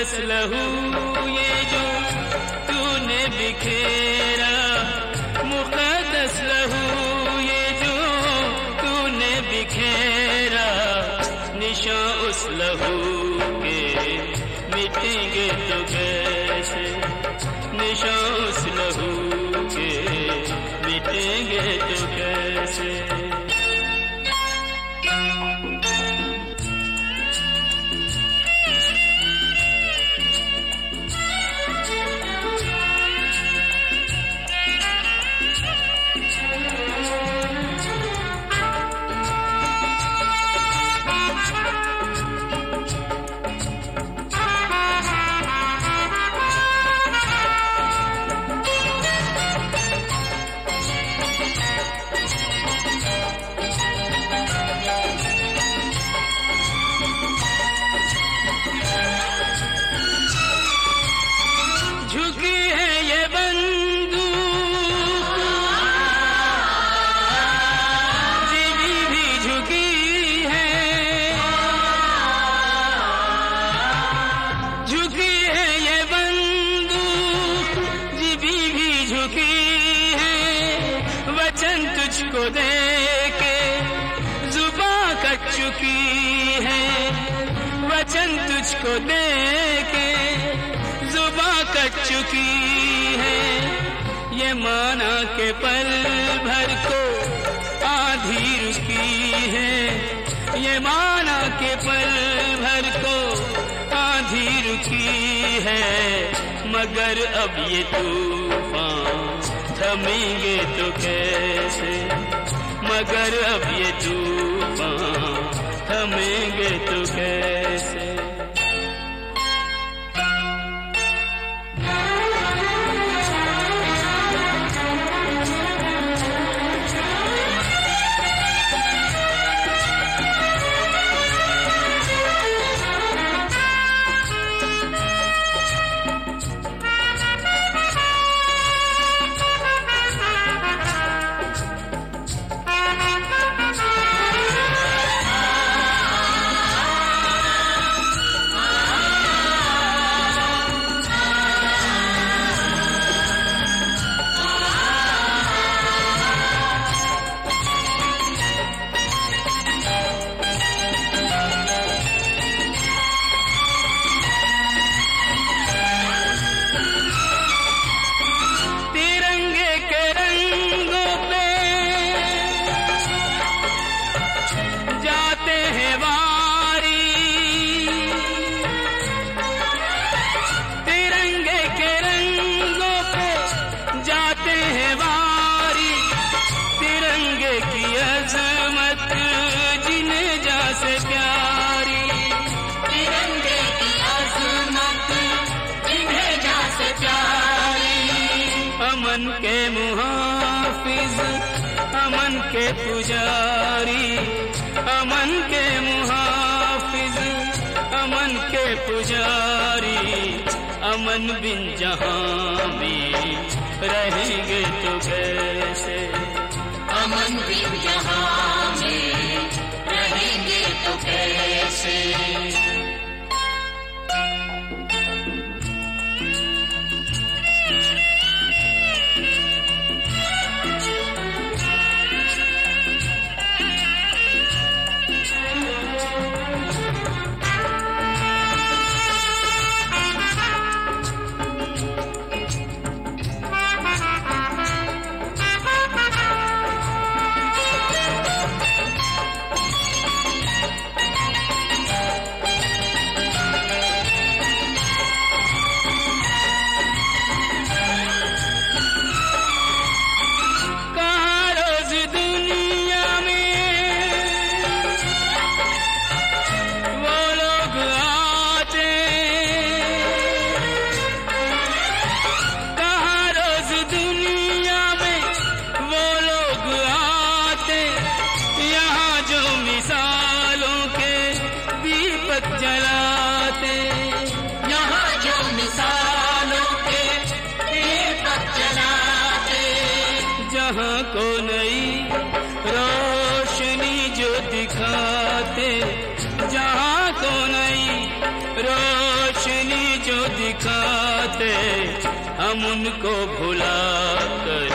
मुक़द्दस लहू ये जो तूने बिखेरा, मुक़द्दस लहू ये जो तूने बिखेरा, निशान उस लहू के मिटेंगे तो कैसे, निशान उस लहू के मिटेंगे तो कैसे। वचन तुझको देके जुबां कट चुकी है, वचन तुझको देके जुबां कट चुकी है। ये माना के पल भर को आंधी रुकी है, ये माना के पल भर को आंधी रुकी है। मगर अब ये तूफान थमेंगे तो कैसे, मगर अब ये तूफान थमेंगे तो कैसे। अमन के मुहाफिज, अमन के पुजारी, अमन के मुहाफिज, अमन के पुजारी। अमन बिन जहां में रहेंगे तो कैसे, अमन बिन जहां में रहेंगे तो कैसे। जलाते यहाँ जो मिसालों के दीपक जलाते, जहाँ को नई रोशनी जो दिखाते, जहाँ को नई रोशनी बातें हम उनको भुला कर